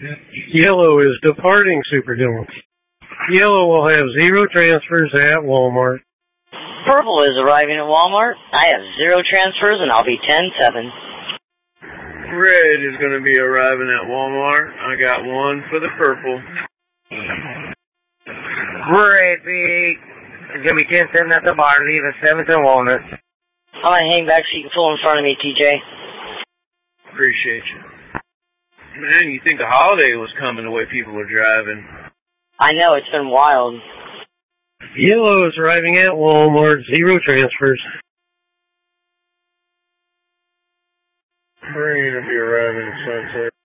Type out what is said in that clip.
Yellow is departing Super Dillon. Yellow will have 0 transfers at Walmart. Purple is arriving at Walmart. I have 0 transfers and I'll be 10-7. Red is going to be arriving at Walmart. I got 1 for the purple. Red big. It's going to be 10-7 at the bar. Leave a 7 to Walnut. I'm going to hang back so you can pull in front of me, TJ. Appreciate you. Man, you think the holiday was coming the way people were driving. I know, it's been wild. Yellow is arriving at Walmart. 0 transfers. Green will be arriving at Sunset.